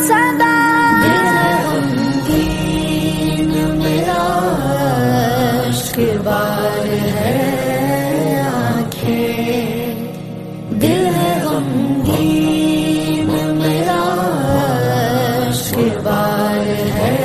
صدا دل ہے غمگین میرا اشک بار ہے آنکھیں، دل ہے غمگین میرا اشک بار ہے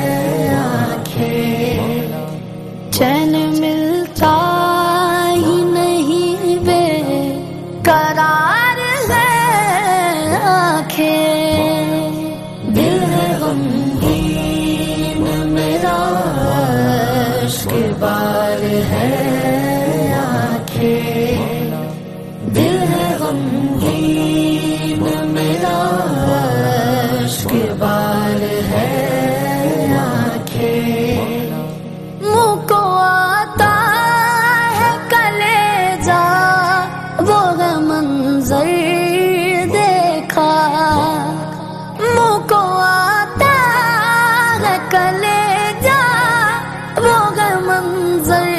آنکھیں، چین ملتا ہی نہیں بے قرار ہے آنکھیں، دل ہے غمگین میرا اشک بار ہے آنکھیں، دل ہے غمگین میرا اشک بار ہے آنکھیں، منہ کو آتا ہے کلیجہ وہ ہے منظر دیکھا، منہ کو آتا ہے کلیجہ وہ ہے منظر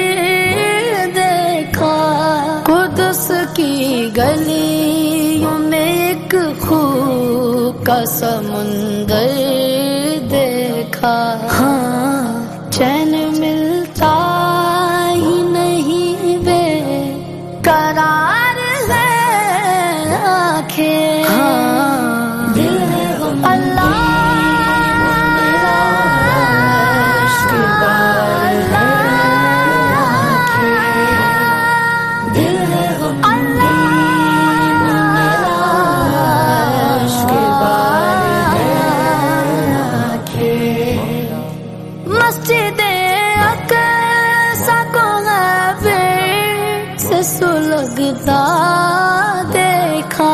دیکھا، قدس کی گلیوں میں ایک خوب کا سمندر دیکھا، ہاں چین ملتا ہی نہیں بے قرار ہے آنکھیں، دل ہے غمگین میرا اشک بار ہے آنکھیں، دل ہے غمگین میرا اشک بار ہے آنکھیں، مسجد اقصی کو غیب سے سلگتا دیکھا،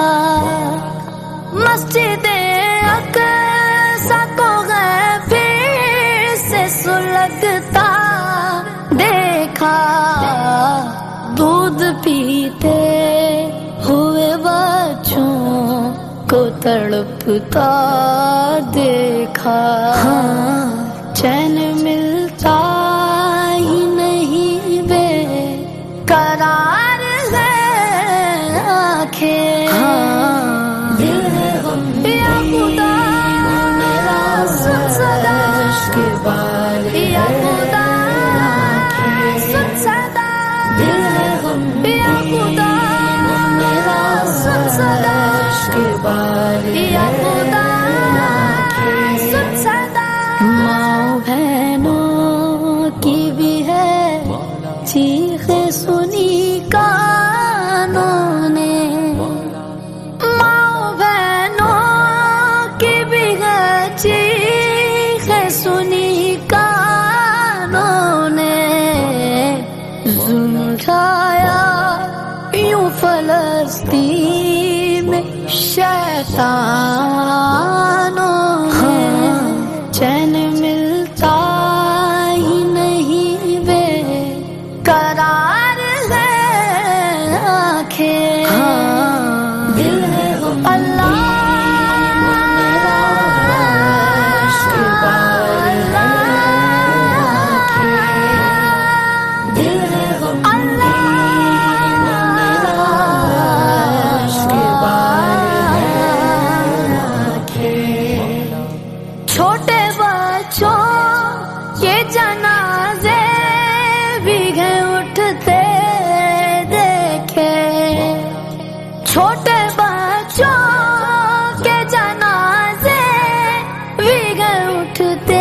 مسجد اقصی کو غیب سے سلگتا دیکھا، دودھ پیتے ہوئے بچوں کو تڑپتا دیکھا، چین ملتا ہی نہیں بے قرار ہے آنکھیں، دل ہے غمگین میرا اشک بار یا ہے خدا سن صدا، دل ہے غمگین میرا اشک بار یا خدا سن صدا، ماں بہنوں کی بھی ہے چیخیں سنی کانوں نے، ماں بہنوں کی بھی ہے چیخیں سنی کانوں نے، ظلم اٹھایا یوں فلسطین میں شیطانوں نے، چین ملتا ہی نہیں بے قرار ہے آنکھیں، دل ہے غمگین میرا اشک بار ہے آنکھیں، دل ہے غمگین میرا اشک بار ہے آنکھیں، چھوٹے بچوں کے جنازے بھیگے اٹھتے دیکھے، چھوٹے بچوں کے جنازے بھیگے اٹھتے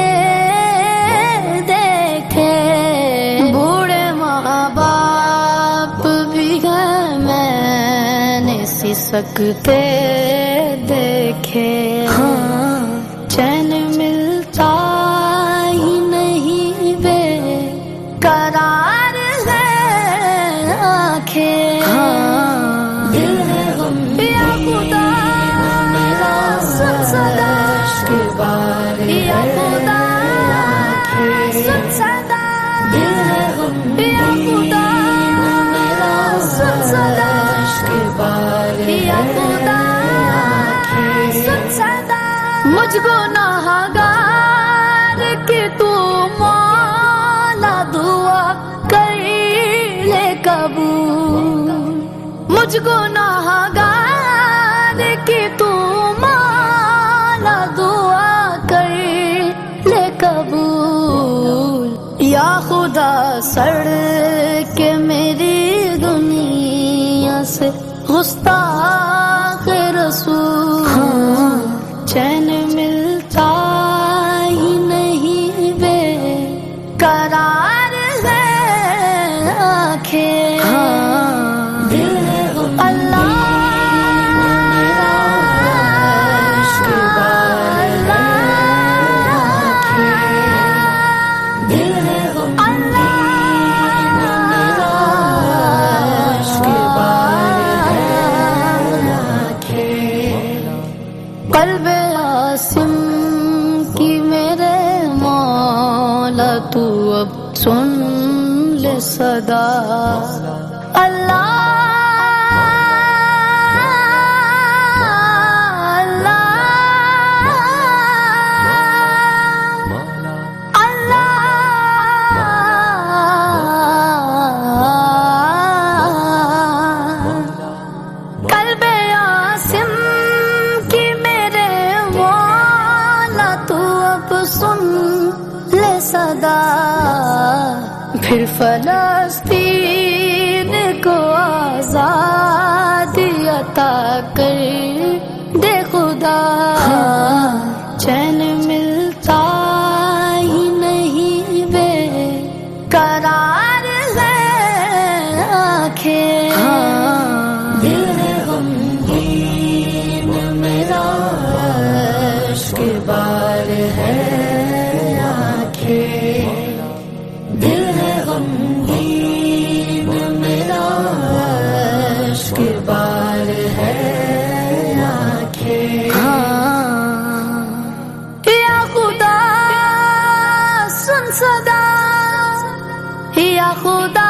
دیکھے، بوڑھے ماں باپ بھی گئے میں نے سسکتے دیکھے، چین ملتا ہی نہیں بے قرار ہے آنکھیں، دل ہے غمگین میرا اشک بار یا ہے خدا آنکھیں، سن صدا، دل ہے غمگین میرا اشک بار یا ہے خدا آنکھیں، سن صدا، مجھ گنہگار کی تو مولا دعا کر لے قبول، مجھ گنہگار کی تو مولا سڑ کے میری دنیا سے گستاخ رسول، چین ملتا ہی نہیں بے قرار ہے آنکھیں، دل ہے غم اللہ قلب عاصم کی میرے مولا تو اب سن لے صدا، اللہ سن لے صدا، پھر فلسطین کو آزادی عطا کر دے خدا، چین ملتا ہی نہیں بے قرار ہے آنکھیں، دل ہے غمگین میرا عشق بار ہے، دل ہے غمگین میرا عشق بار ہے آنکھیں، یا خدا سن صدا، یا خدا